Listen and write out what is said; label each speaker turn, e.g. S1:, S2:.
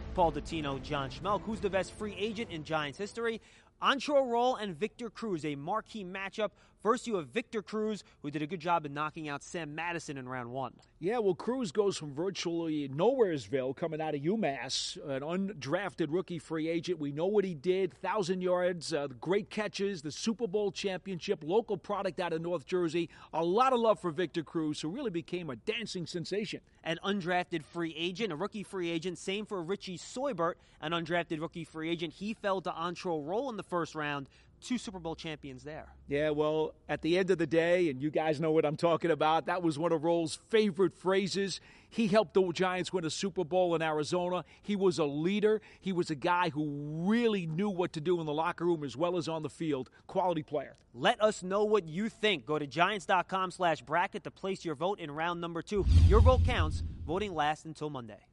S1: Paul Dottino, John Schmelk. Who's the best free agent in Giants history? Antrel Rolle and Victor Cruz, a marquee matchup. First, you have Victor Cruz, who did a good job in knocking out Sam Madison in round one.
S2: Yeah, well, Cruz goes from virtually nowheresville coming out of UMass, an undrafted rookie free agent. We know what he did, 1,000 yards, great catches, the Super Bowl championship, local product out of North Jersey. A lot of love for Victor Cruz, who really became a dancing sensation.
S1: An undrafted free agent, a rookie free agent. Same for Richie Soibert, an undrafted rookie free agent. He fell to Antrel Rolle in the first round. 2 Super Bowl champions there.
S2: Yeah, well, at the end of the day, and you guys know what I'm talking about, that was one of Rolle's favorite phrases. He helped the Giants win a Super Bowl in Arizona. He was a leader. He was a guy who really knew what to do in the locker room as well as on the field. Quality player.
S1: Let us know what you think. Go to Giants.com/bracket to place your vote in round number 2. Your vote counts. Voting lasts until Monday.